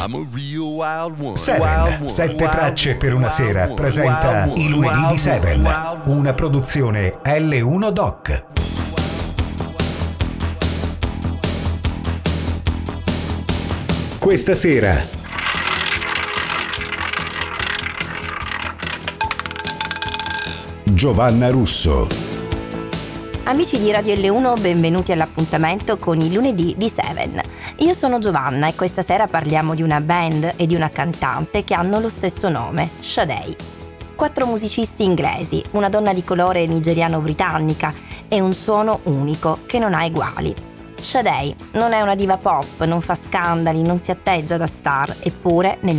I'm a real wild one. Seven, 7 tracce per una sera, presenta I lunedì di Seven, una produzione L1 Doc. Questa sera Giovanna Russo. Amici di Radio L1, benvenuti all'appuntamento con i lunedì di Seven. Io sono Giovanna e questa sera parliamo di una band e di una cantante che hanno lo stesso nome, Sade. 4 musicisti inglesi, una donna di colore nigeriano-britannica e un suono unico che non ha eguali. Sade non è una diva pop, non fa scandali, non si atteggia da star, eppure nel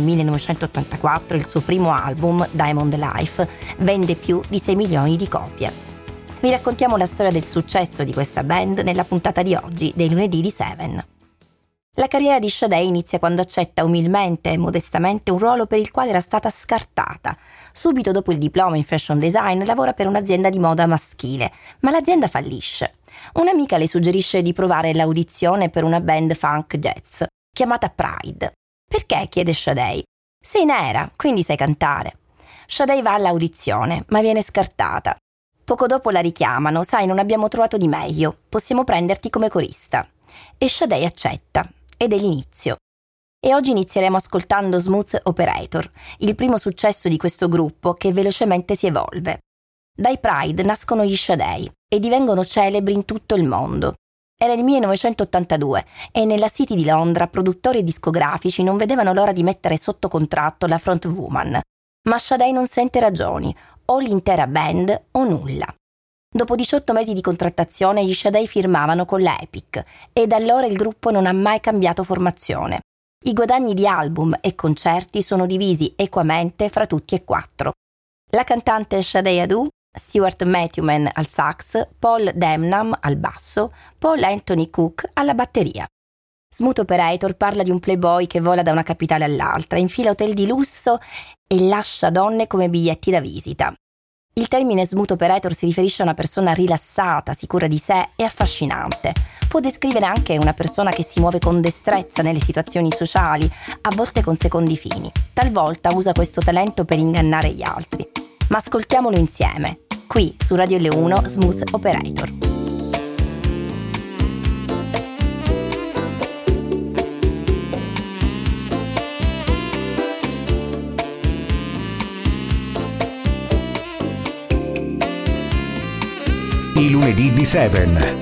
1984 il suo primo album, Diamond Life, vende più di 6 milioni di copie. Vi raccontiamo la storia del successo di questa band nella puntata di oggi dei lunedì di Seven. La carriera di Sade inizia quando accetta umilmente e modestamente un ruolo per il quale era stata scartata. Subito dopo il diploma in fashion design lavora per un'azienda di moda maschile, ma l'azienda fallisce. Un'amica le suggerisce di provare l'audizione per una band funk jazz, chiamata Pride. Perché? Chiede Sade. Sei nera, quindi sai cantare. Sade va all'audizione, ma viene scartata. Poco dopo la richiamano, sai, non abbiamo trovato di meglio, possiamo prenderti come corista. E Sade accetta, ed è l'inizio. E oggi inizieremo ascoltando Smooth Operator, il primo successo di questo gruppo che velocemente si evolve. Dai Pride nascono gli Sade e divengono celebri in tutto il mondo. Era il 1982 e nella City di Londra produttori e discografici non vedevano l'ora di mettere sotto contratto la frontwoman. Ma Sade non sente ragioni, o l'intera band o nulla. Dopo 18 mesi di contrattazione gli Sade firmavano con la Epic e da allora il gruppo non ha mai cambiato formazione. I guadagni di album e concerti sono divisi equamente fra tutti e 4. La cantante Sade Adu, Stuart Matthewman al sax, Paul Demnam al basso, Paul Anthony Cook alla batteria. Smooth Operator parla di un playboy che vola da una capitale all'altra, infila hotel di lusso e lascia donne come biglietti da visita. Il termine Smooth Operator si riferisce a una persona rilassata, sicura di sé e affascinante. Può descrivere anche una persona che si muove con destrezza nelle situazioni sociali, a volte con secondi fini. Talvolta usa questo talento per ingannare gli altri. Ma ascoltiamolo insieme, qui su Radio L1 Smooth Operator. I lunedì di Seven.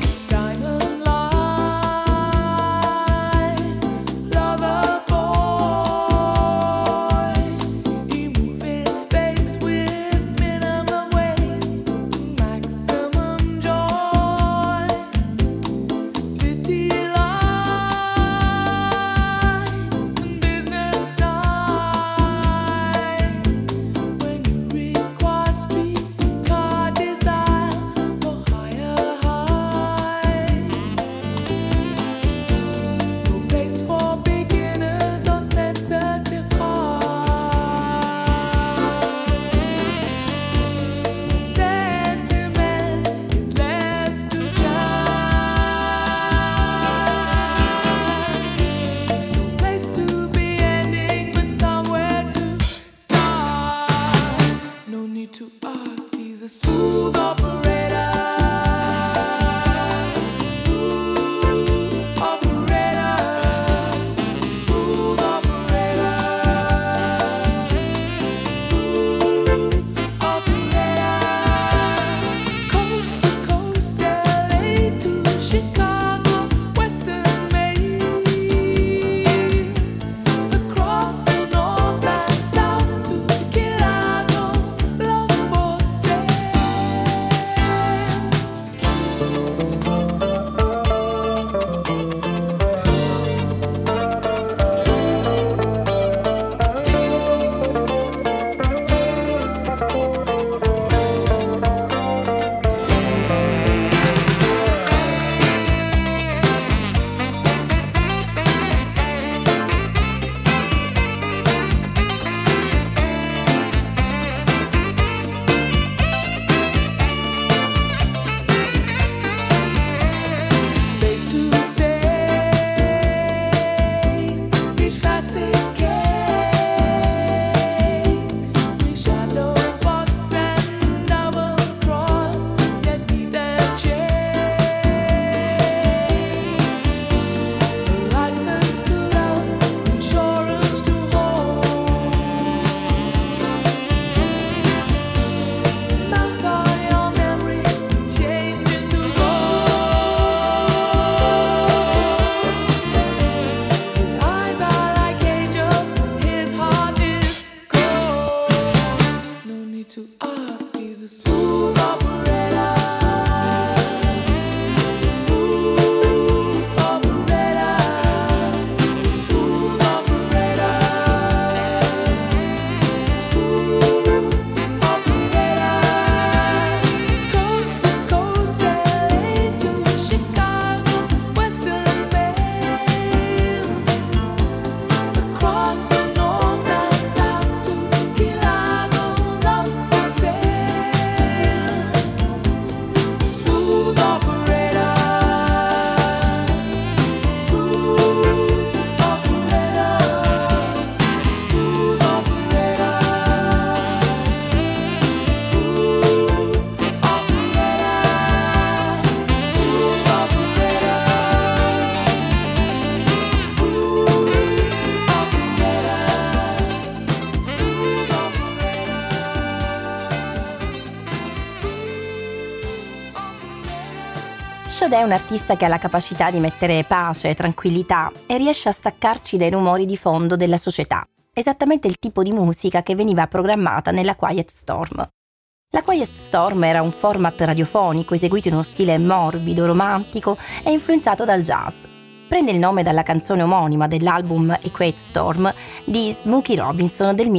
Sade è un artista che ha la capacità di mettere pace, tranquillità e riesce a staccarci dai rumori di fondo della società, esattamente il tipo di musica che veniva programmata nella Quiet Storm. La Quiet Storm era un format radiofonico eseguito in uno stile morbido, romantico e influenzato dal jazz. Prende il nome dalla canzone omonima dell'album A Quiet Storm di Smokey Robinson del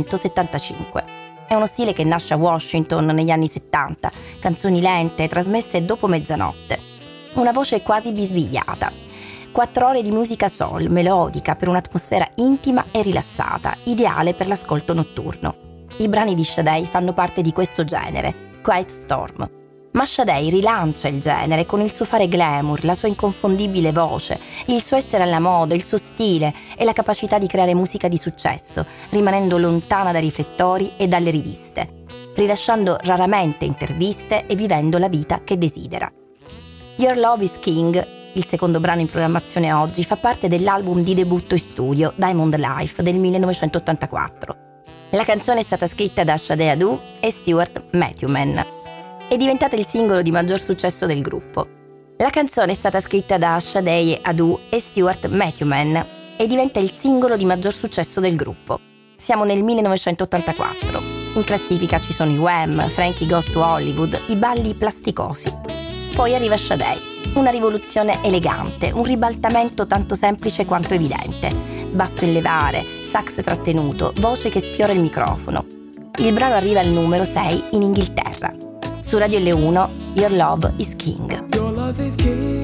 1975. È uno stile che nasce a Washington negli anni 70, canzoni lente trasmesse dopo mezzanotte. Una voce quasi bisbigliata. 4 ore di musica soul, melodica, per un'atmosfera intima e rilassata, ideale per l'ascolto notturno. I brani di Sade fanno parte di questo genere, Quiet Storm. Ma Sade rilancia il genere con il suo fare glamour, la sua inconfondibile voce, il suo essere alla moda, il suo stile e la capacità di creare musica di successo, rimanendo lontana dai riflettori e dalle riviste, rilasciando raramente interviste e vivendo la vita che desidera. Your Love is King, il secondo brano in programmazione oggi, fa parte dell'album di debutto in studio, Diamond Life, del 1984. La canzone è stata scritta da Sade Adu e Stuart Matthewman. È diventata il singolo di maggior successo del gruppo. La canzone è stata scritta da Sade Adu e Stuart Matthewman e diventa il singolo di maggior successo del gruppo. Siamo nel 1984. In classifica ci sono i Wham, Frankie Goes to Hollywood, i balli plasticosi. Poi arriva Sade, una rivoluzione elegante, un ribaltamento tanto semplice quanto evidente. Basso in levare, sax trattenuto, voce che sfiora il microfono. Il brano arriva al numero 6 in Inghilterra. Su Radio L1, Your Love is King. Your love is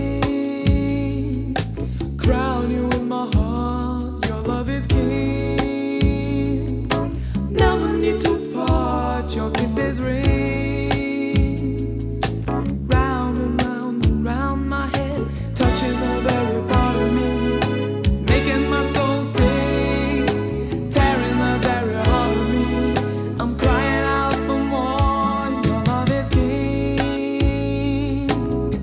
king. Crown you in my heart. Your love is king. Never need to part. Your kisses ring. Round and round my head, touching the very part of me. It's making my soul sing, tearing the very heart of me. I'm crying out for more. Your love is king.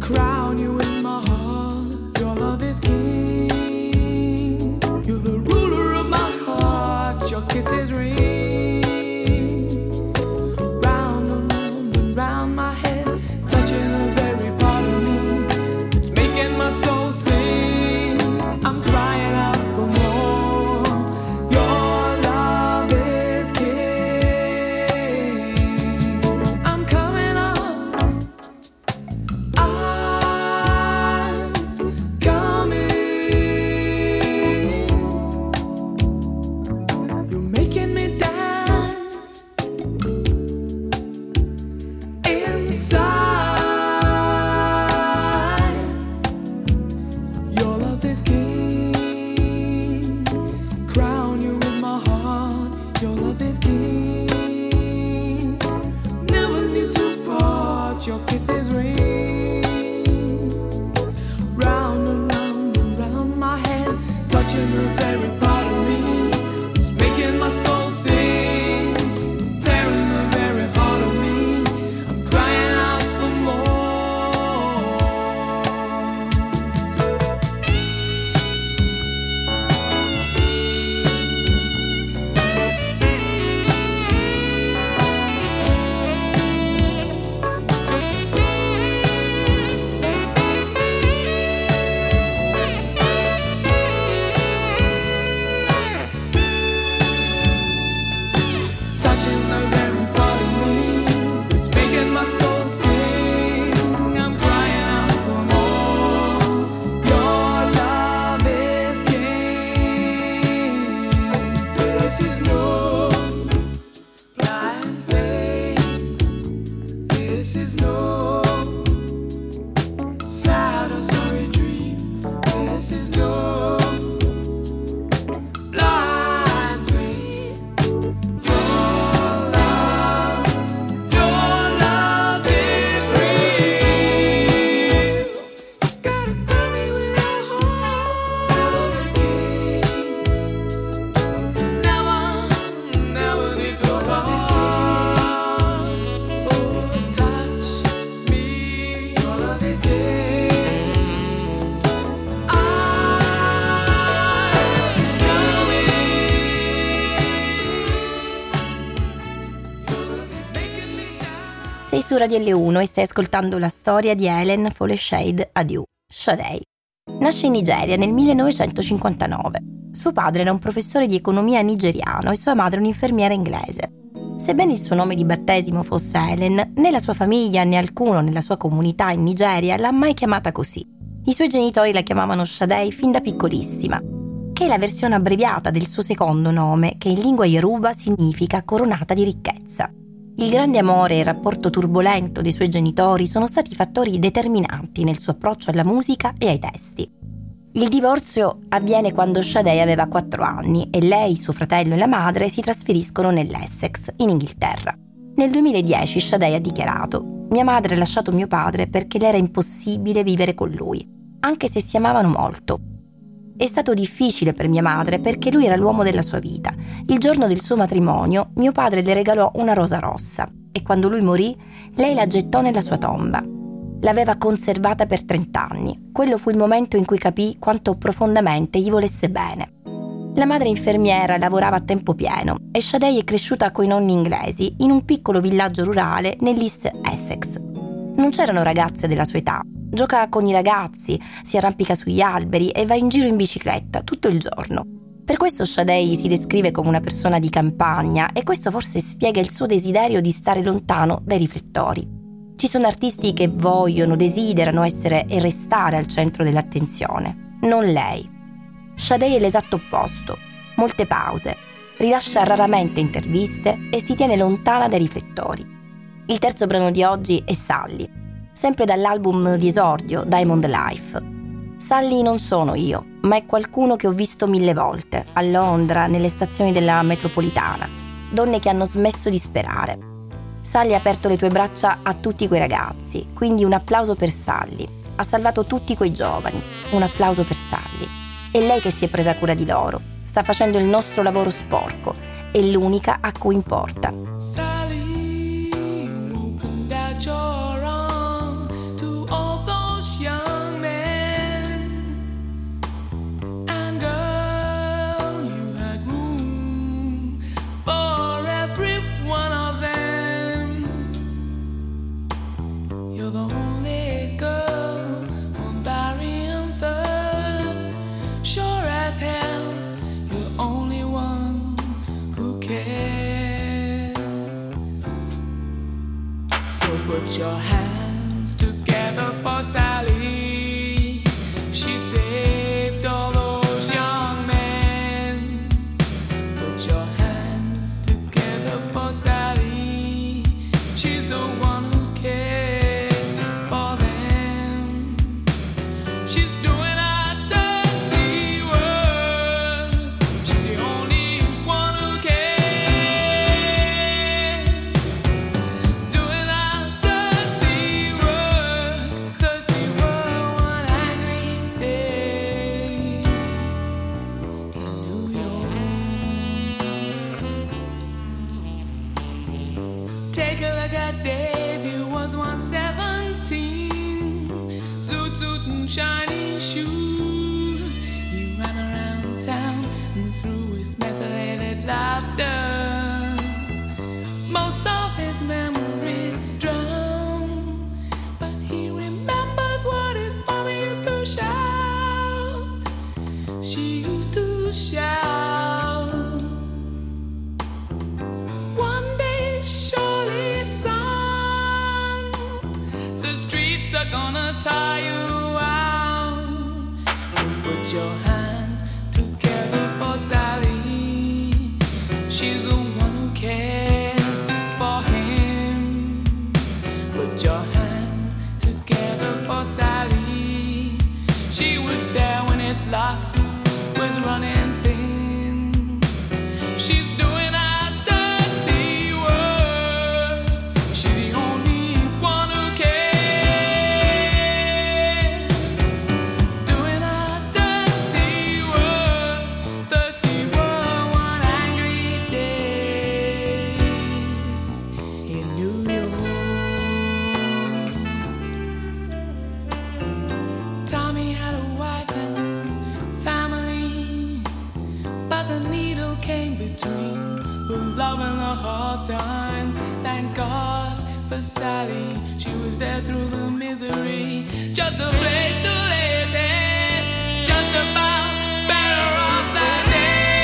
Sei su Radio L1 e stai ascoltando la storia di Helen Foleshade Adu, Sade. Nasce in Nigeria nel 1959. Suo padre era un professore di economia nigeriano e sua madre un'infermiera inglese. Sebbene il suo nome di battesimo fosse Helen, né la sua famiglia né alcuno nella sua comunità in Nigeria l'ha mai chiamata così. I suoi genitori la chiamavano Sade fin da piccolissima, che è la versione abbreviata del suo secondo nome, che in lingua Yoruba significa coronata di ricchezza. Il grande amore e il rapporto turbolento dei suoi genitori sono stati fattori determinanti nel suo approccio alla musica e ai testi. Il divorzio avviene quando Sade aveva 4 anni e lei, suo fratello e la madre si trasferiscono nell'Essex, in Inghilterra. Nel 2010 Sade ha dichiarato: «Mia madre ha lasciato mio padre perché le era impossibile vivere con lui, anche se si amavano molto. È stato difficile per mia madre perché lui era l'uomo della sua vita. Il giorno del suo matrimonio mio padre le regalò una rosa rossa e quando lui morì lei la gettò nella sua tomba. L'aveva conservata per 30 anni. Quello fu il momento in cui capì quanto profondamente gli volesse bene». La madre infermiera lavorava a tempo pieno e Sade è cresciuta coi nonni inglesi in un piccolo villaggio rurale nell'East Essex. Non c'erano ragazze della sua età. Gioca con i ragazzi, si arrampica sugli alberi e va in giro in bicicletta tutto il giorno. Per questo Sade si descrive come una persona di campagna e questo forse spiega il suo desiderio di stare lontano dai riflettori. Ci sono artisti che vogliono, desiderano essere e restare al centro dell'attenzione. Non lei. Sade è l'esatto opposto. Molte pause, rilascia raramente interviste e si tiene lontana dai riflettori. Il terzo brano di oggi è Sally, sempre dall'album di esordio Diamond Life. Sally non sono io, ma è qualcuno che ho visto 1000 volte, a Londra, nelle stazioni della metropolitana. Donne che hanno smesso di sperare. Sally ha aperto le tue braccia a tutti quei ragazzi, quindi un applauso per Sally. Ha salvato tutti quei giovani, un applauso per Sally. È lei che si è presa cura di loro, sta facendo il nostro lavoro sporco, è l'unica a cui importa. Sally, opened out your arms to all those young men. And girl, you had room for every one of them. You're the only girl on Darien Third. Sure as hell, you're only one who cares. So put your hands together for Sally. She saved all those young men. Put your hands together for Sally. She's the one who cares for them. She's doing our dirty work. She's the only one who cares. Doing our dirty work. Thirsty world one angry day in New York. Take a look at Dave, he was 117. Zoot zoot and shiny shoes. He ran around town and threw his methylated laughter. Most of his memories drown, but he remembers what his mama used to shout. She used to shout. One day, surely, son, the streets are gonna tire you out. So put your hands together for Sally. She's the one who cared for him. Put your hands together for Sally. She was there when his luck was running thin. She's doing her dirty work. She's the only one who cares. Doing her dirty work. Thirsty world one angry day in New York. Tommy had a wife and family, but the needle came between the love and the hard times. Thank God for Sally, she was there through the misery. Just a place to lay his head, just about better off that day.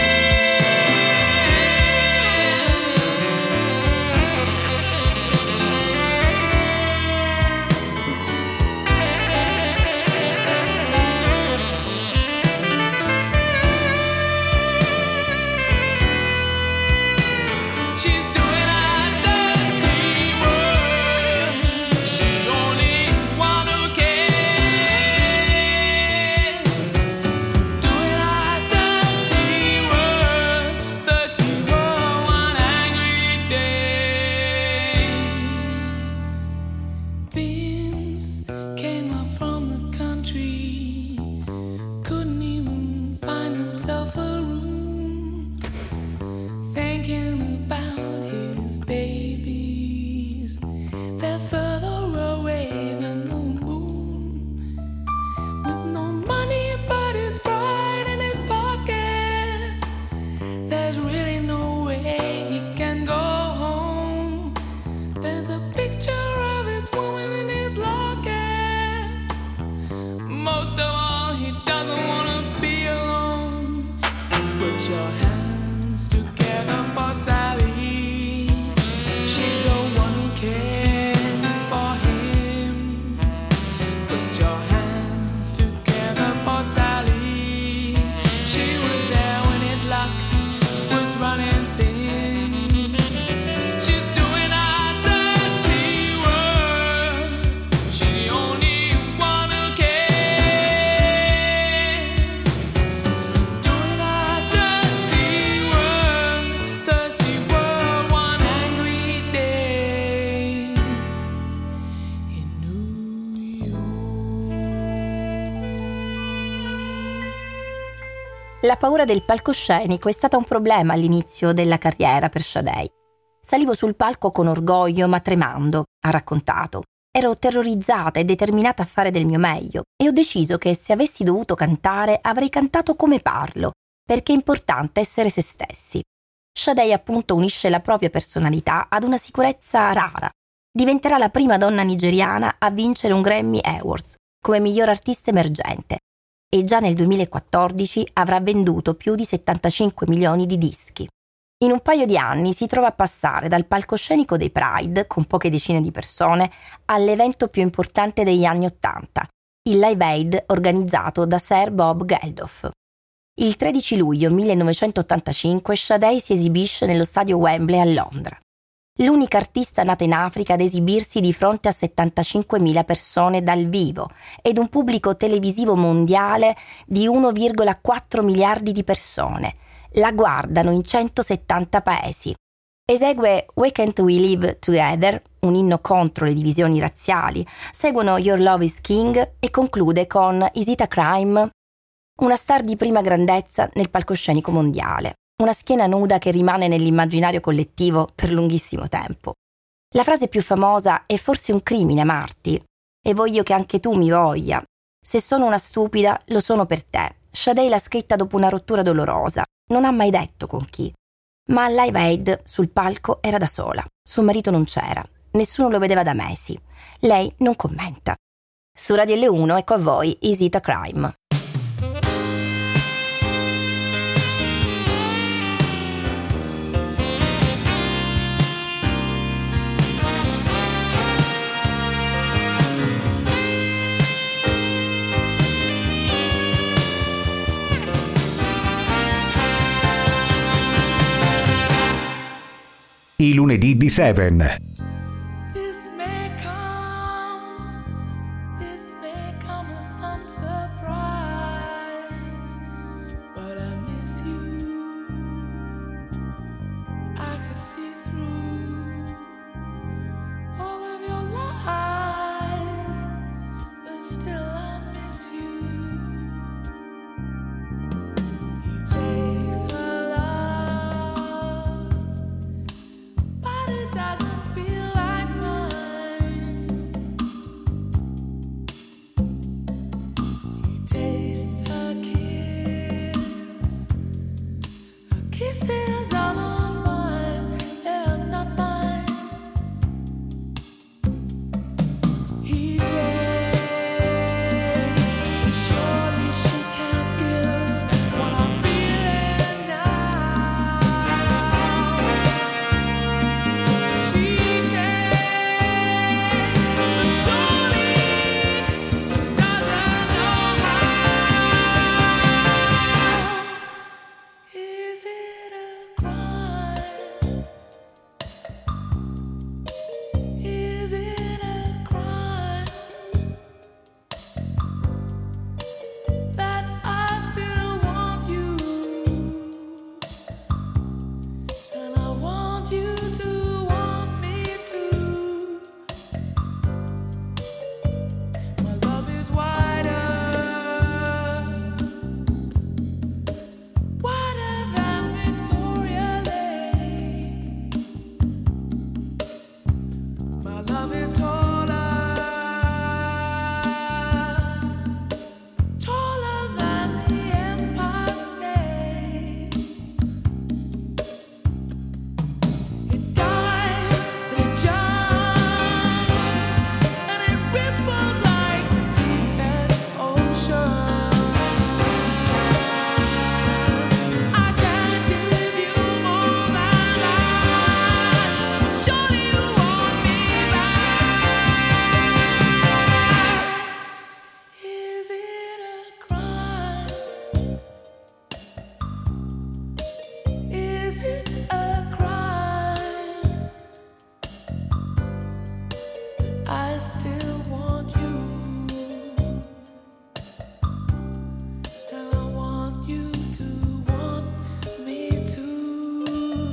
She's doing her dirty work. She only one who cares. Doing her dirty work. Thirsty world one angry day. Vince came up from the country, couldn't even find himself a room, thinking about his babies. They're further away than the moon. With no money but his pride in his pocket, there's really no way he can go home. There's a picture of his woman in his locket. Most of all, he doesn't want to be alone. Put your hands together for Sally. She's the one who cared for him. Put your hands together for Sally. She was there when his luck was running thin. She's doing her dirty work. She's the only one who cares. Doing her dirty work. Thirsty world one angry day in New York. La paura del palcoscenico è stata un problema all'inizio della carriera per Sade. Salivo sul palco con orgoglio ma tremando, ha raccontato. Ero terrorizzata e determinata a fare del mio meglio e ho deciso che se avessi dovuto cantare avrei cantato come parlo, perché è importante essere se stessi. Sade appunto unisce la propria personalità ad una sicurezza rara. Diventerà la prima donna nigeriana a vincere un Grammy Awards come miglior artista emergente e già nel 2014 avrà venduto più di 75 milioni di dischi. In un paio di anni si trova a passare dal palcoscenico dei Pride, con poche decine di persone, all'evento più importante degli anni '80, il Live Aid organizzato da Sir Bob Geldof. Il 13 luglio 1985 Sade si esibisce nello stadio Wembley a Londra. L'unica artista nata in Africa ad esibirsi di fronte a 75.000 persone dal vivo ed un pubblico televisivo mondiale di 1,4 miliardi di persone. La guardano in 170 paesi. Esegue Why Can't We Live Together, un inno contro le divisioni razziali, seguono Your Love is King e conclude con Is It a Crime? Una star di prima grandezza nel palcoscenico mondiale, una schiena nuda che rimane nell'immaginario collettivo per lunghissimo tempo. La frase più famosa è forse un crimine amarti, e voglio che anche tu mi voglia. Se sono una stupida, lo sono per te. Sade l'ha scritta dopo una rottura dolorosa, non ha mai detto con chi. Ma al Live Aid sul palco era da sola, suo marito non c'era, nessuno lo vedeva da mesi. Lei non commenta. Su Radio L1 ecco a voi Is It a Crime? I lunedì di Seven. This may come as some surprise, but I miss you. I could see through all of your lies, but still I miss you. He takes her love, but it doesn't feel like mine. He tastes her kiss. Her kisses are not mine, they're not mine. He takes, but surely she can't give what I'm feeling now. She takes, but surely she doesn't know how. Is it a crime? Is it a crime that I still want you, and I want you to want me too? My love is wider than Victoria Lake. My love is taller than the Empire State. It dives and it jumps and it ripples like the deepest ocean. I can't give you more than that. Surely you want me back. Is it a crime? Is it a crime? I still want you, and I want you to want me too.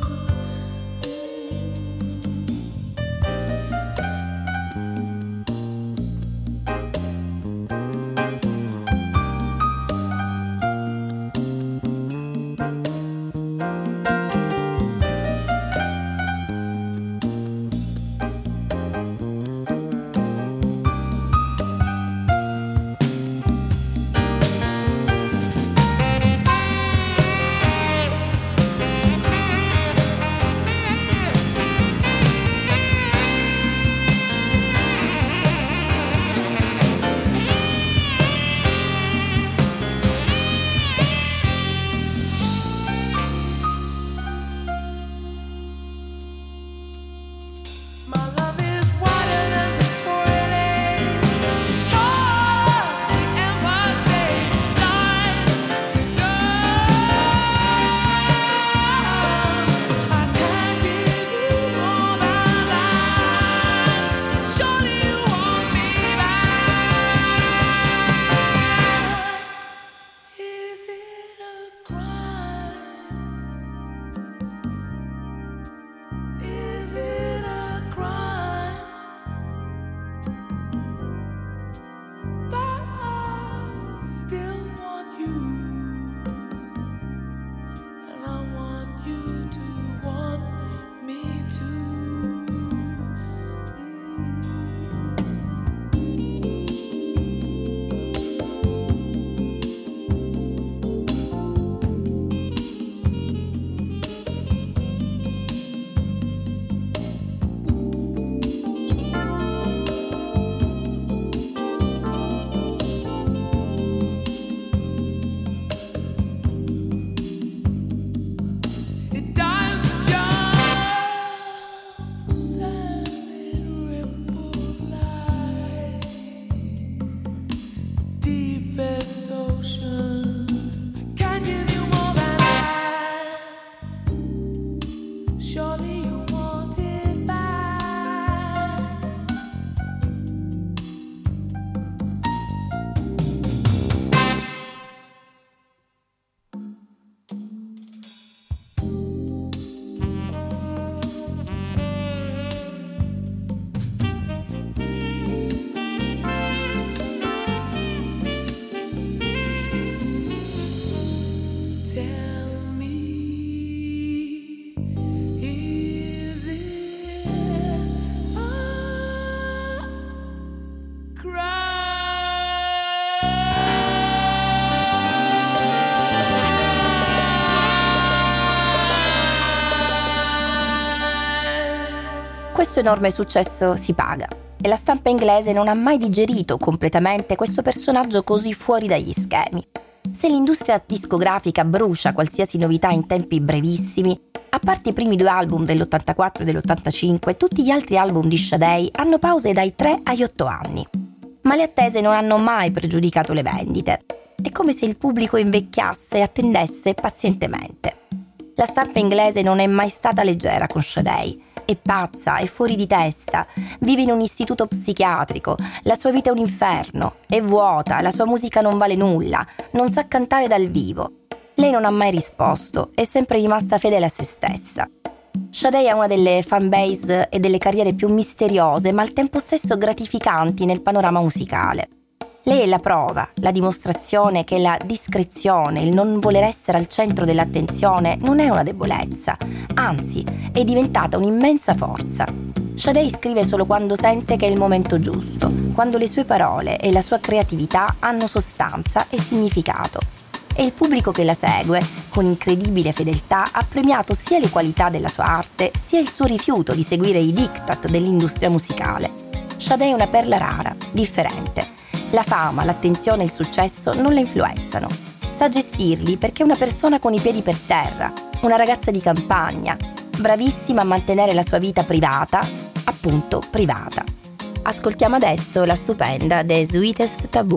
questo enorme successo si paga e la stampa inglese non ha mai digerito completamente questo personaggio così fuori dagli schemi. Se l'industria discografica brucia qualsiasi novità in tempi brevissimi, a parte i primi 2 album dell'84 e dell'85, tutti gli altri album di Sade hanno pause dai 3 agli 8 anni. Ma le attese non hanno mai pregiudicato le vendite. È come se il pubblico invecchiasse e attendesse pazientemente. La stampa inglese non è mai stata leggera con Sade. È pazza, è fuori di testa, vive in un istituto psichiatrico, la sua vita è un inferno, è vuota, la sua musica non vale nulla, non sa cantare dal vivo. Lei non ha mai risposto, è sempre rimasta fedele a se stessa. Sade ha una delle fanbase e delle carriere più misteriose ma al tempo stesso gratificanti nel panorama musicale. Lei è la prova, la dimostrazione che la discrezione, il non voler essere al centro dell'attenzione non è una debolezza, anzi è diventata un'immensa forza. Sade scrive solo quando sente che è il momento giusto, quando le sue parole e la sua creatività hanno sostanza e significato. E il pubblico che la segue, con incredibile fedeltà, ha premiato sia le qualità della sua arte, sia il suo rifiuto di seguire i diktat dell'industria musicale. Sade è una perla rara, differente. La fama, l'attenzione e il successo non la influenzano. Sa gestirli perché è una persona con i piedi per terra, una ragazza di campagna, bravissima a mantenere la sua vita privata, appunto privata. Ascoltiamo adesso la stupenda The Sweetest Taboo.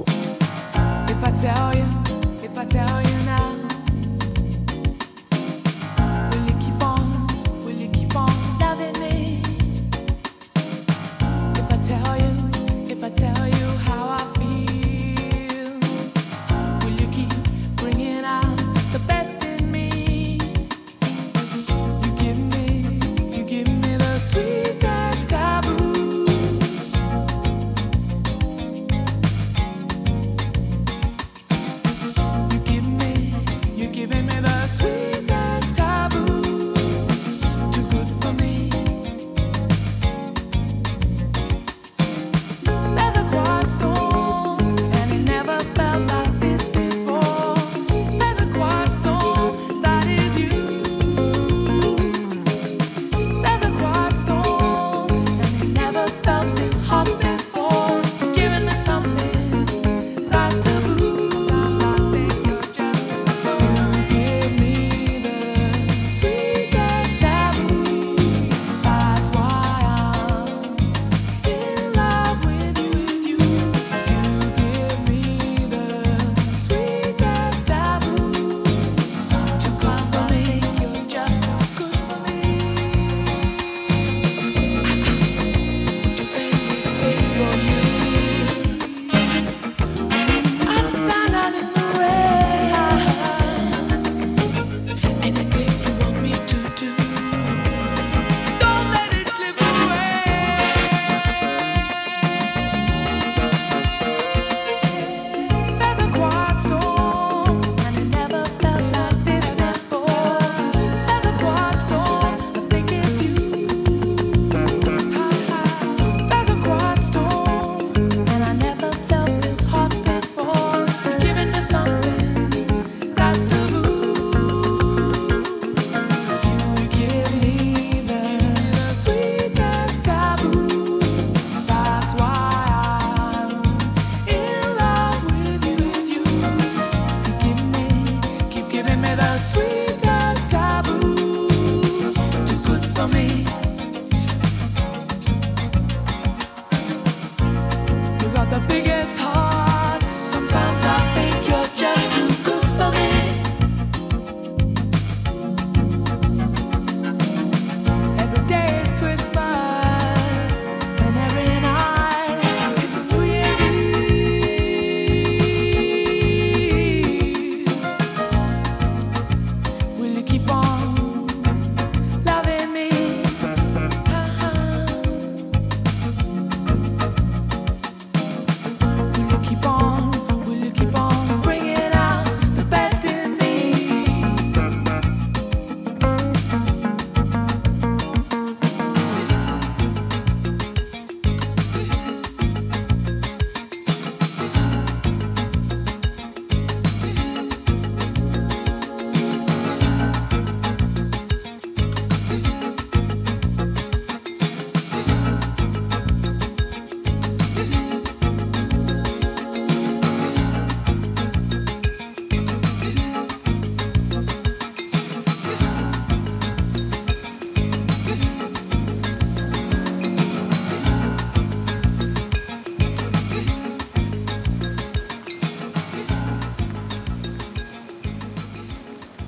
If I tell you now, will you keep on loving me? If I tell you how I feel, will you keep bringing out the best in me? You give me the sweetest taboo.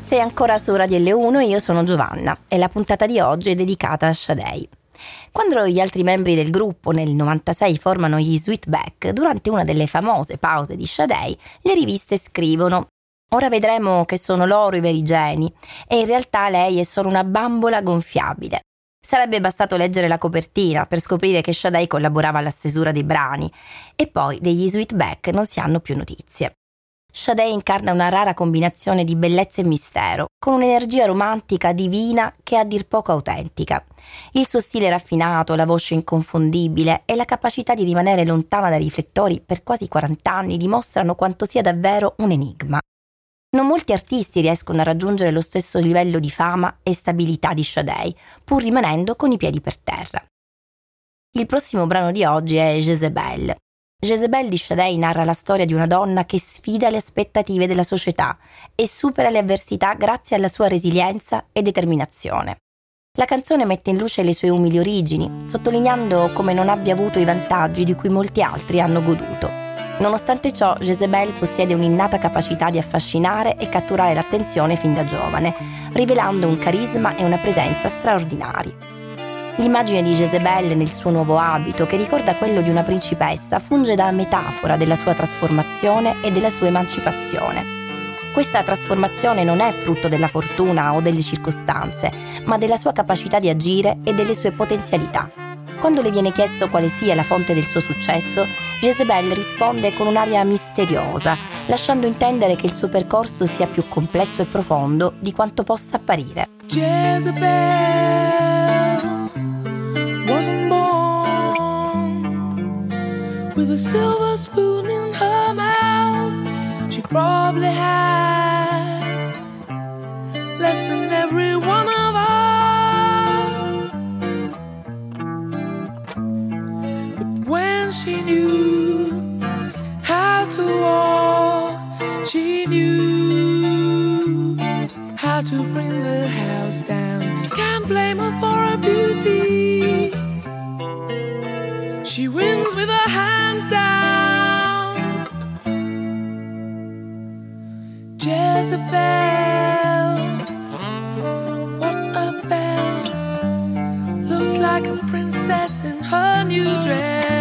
Sei ancora su Radio L1 e io sono Giovanna e la puntata di oggi è dedicata a Sade. Quando gli altri membri del gruppo nel 96 formano gli Sweetback, durante una delle famose pause di Sade, le riviste scrivono: ora vedremo che sono loro i veri geni e in realtà lei è solo una bambola gonfiabile. Sarebbe bastato leggere la copertina per scoprire che Sade collaborava alla stesura dei brani e poi degli Sweetback non si hanno più notizie. Sade incarna una rara combinazione di bellezza e mistero, con un'energia romantica divina che è a dir poco autentica. Il suo stile raffinato, la voce inconfondibile e la capacità di rimanere lontana dai riflettori per quasi 40 anni dimostrano quanto sia davvero un enigma. Non molti artisti riescono a raggiungere lo stesso livello di fama e stabilità di Sade, pur rimanendo con i piedi per terra. Il prossimo brano di oggi è Jezebel. Jezebel di Sade narra la storia di una donna che sfida le aspettative della società e supera le avversità grazie alla sua resilienza e determinazione. La canzone mette in luce le sue umili origini, sottolineando come non abbia avuto i vantaggi di cui molti altri hanno goduto. Nonostante ciò, Jezebel possiede un'innata capacità di affascinare e catturare l'attenzione fin da giovane, rivelando un carisma e una presenza straordinari. L'immagine di Jezebel nel suo nuovo abito, che ricorda quello di una principessa, funge da metafora della sua trasformazione e della sua emancipazione. Questa trasformazione non è frutto della fortuna o delle circostanze, ma della sua capacità di agire e delle sue potenzialità. Quando le viene chiesto quale sia la fonte del suo successo, Jezebel risponde con un'aria misteriosa, lasciando intendere che il suo percorso sia più complesso e profondo di quanto possa apparire. Jezebel wasn't born with a silver spoon in her mouth. She probably had less than every one of us. When she knew how to walk, she knew how to bring the house down. Can't blame her for her beauty. She wins with her hands down. Jezebel, what a belle. Looks like a princess in her new dress.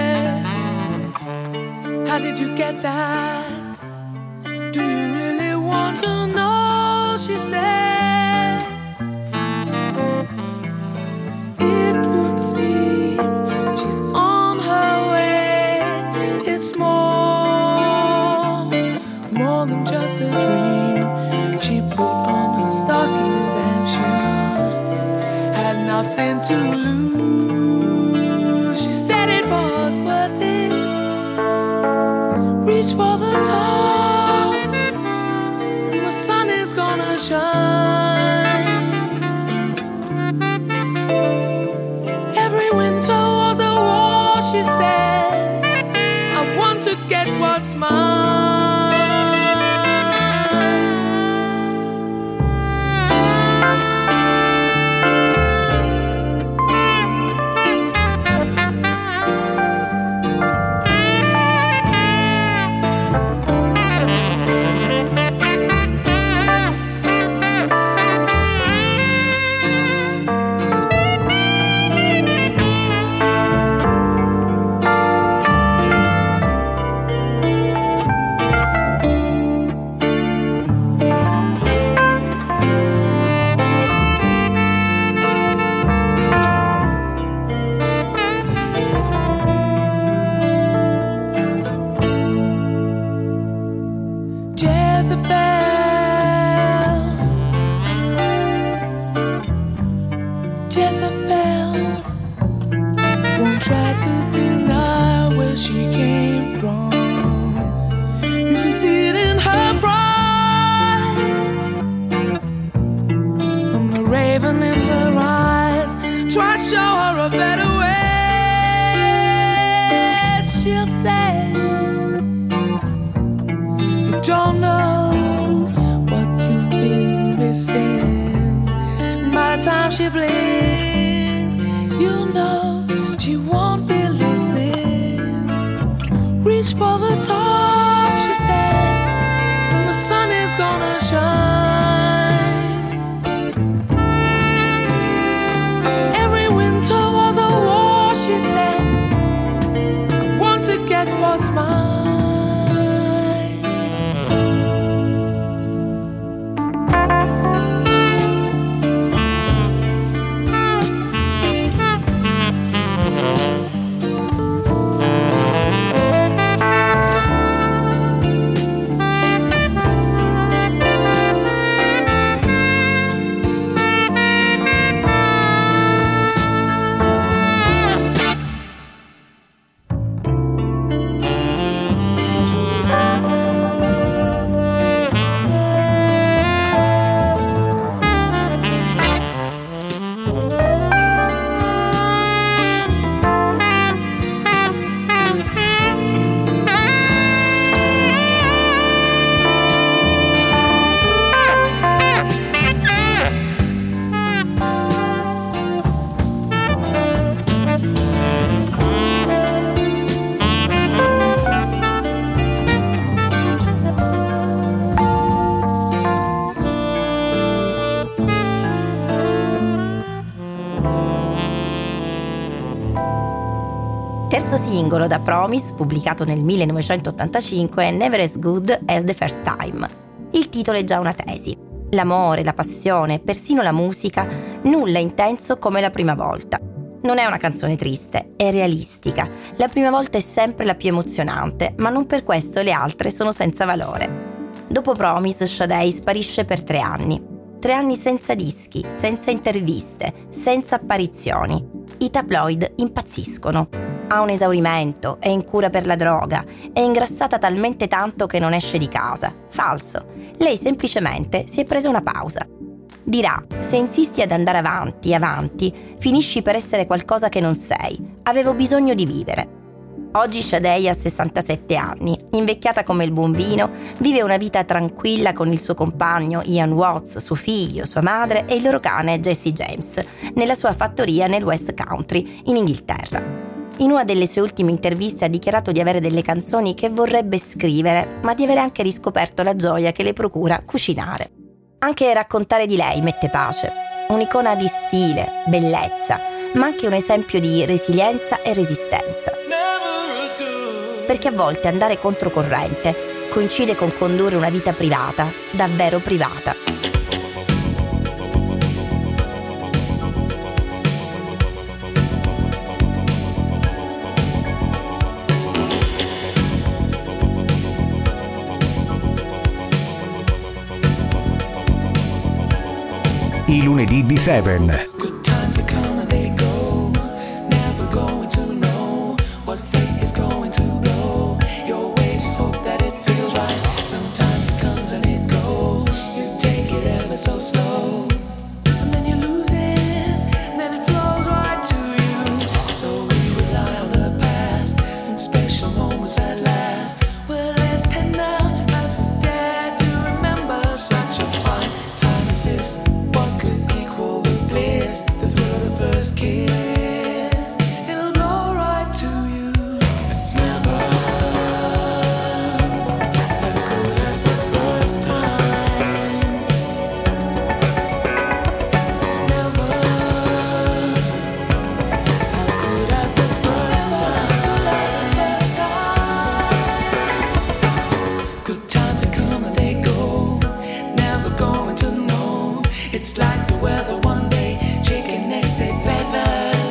How did you get that? Do you really want to know? She said. It would seem she's on her way. It's more than just a dream. She put on her stockings and shoes, had nothing to lose. She said it was worth it. Reach for the top, and the sun is gonna shine. Every winter was a war, she said. I want to get what's mine. Jezebel won't try to deny where she came from. You can see it in her pride, and the raven in her eyes. Try to show her a better way. She'll say, you don't know what you've been missing. And by the time she blinks, you know she won't be listening. Reach for the top, she said, and the sun is gonna shine. terzo singolo da Promise, pubblicato nel 1985, è Never as Good as the First Time. Il titolo è già una tesi. L'amore, la passione, persino la musica, nulla è intenso come la prima volta. Non è una canzone triste, è realistica. La prima volta è sempre la più emozionante, ma non per questo le altre sono senza valore. Dopo Promise, Sade sparisce per 3 anni. 3 anni senza dischi, senza interviste, senza apparizioni. I tabloid impazziscono. Ha un esaurimento, è in cura per la droga, è ingrassata talmente tanto che non esce di casa. Falso. Lei semplicemente si è presa una pausa. Dirà, se insisti ad andare avanti, finisci per essere qualcosa che non sei. Avevo bisogno di vivere. Oggi Sade ha 67 anni, invecchiata come il buon vino, vive una vita tranquilla con il suo compagno Ian Watts, suo figlio, sua madre e il loro cane Jesse James, nella sua fattoria nel West Country, in Inghilterra. In una delle sue ultime interviste ha dichiarato di avere delle canzoni che vorrebbe scrivere, ma di avere anche riscoperto la gioia che le procura cucinare. Anche raccontare di lei mette pace. Un'icona di stile, bellezza, ma anche un esempio di resilienza e resistenza. Perché a volte andare controcorrente coincide con condurre una vita privata, davvero privata. I lunedì di Seven. So slow, and then you lose it, and then it flows right to you. So we rely on the past, and special moments at last. We're as tender as we dare to remember. Such a fine time as this. What could equal the bliss, the thrill of the first kiss? It'll blow right to you. It's never as good as the first time. It's like the weather one day, chicken next day feathers.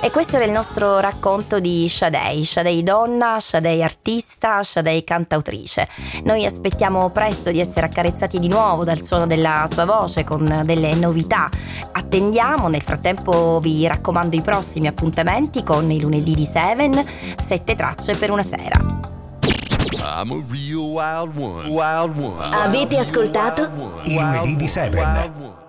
E questo era il nostro racconto di Sade donna, Sade artista, Sade cantautrice. Noi aspettiamo presto di essere accarezzati di nuovo dal suono della sua voce con delle novità. Attendiamo, nel frattempo vi raccomando i prossimi appuntamenti con i lunedì di Seven, 7 tracce per una sera. I'm a real wild one. Avete ascoltato? I lunedì di Seven.